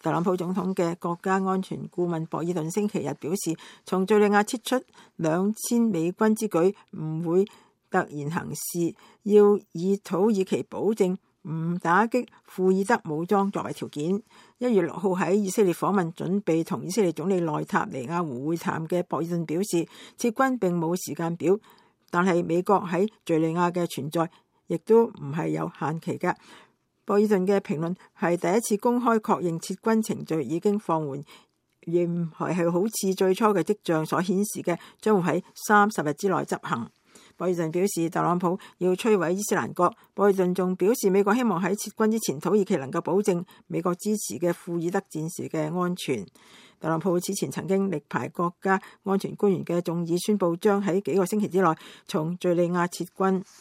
特朗普總統嘅國家安全顧問博爾頓星期日表示，從敘利亞撤出2000美軍之舉唔會突然行事，要以土耳其保證唔打擊庫爾德武裝作為條件。1月6號喺以色列訪問，準備同以色列總理內塔尼亞胡會談嘅博爾頓表示，撤軍並冇時間表，但係美國喺敘利亞嘅存在亦都唔係有限期嘅。博爾頓嘅評論係第一次公開確認撤軍程序已經放緩，而唔係好似最初嘅跡象所顯示嘅，將會喺30日之內執行。博爾頓表示，特朗普要摧毀伊斯蘭國。博爾頓仲表示，美國希望喺撤軍之前，土耳其能夠保證美國支持嘅庫爾德戰士嘅安全。特朗普此前曾經力排國家安全官員嘅眾議，宣布將喺幾個星期之內從敘利亞撤軍。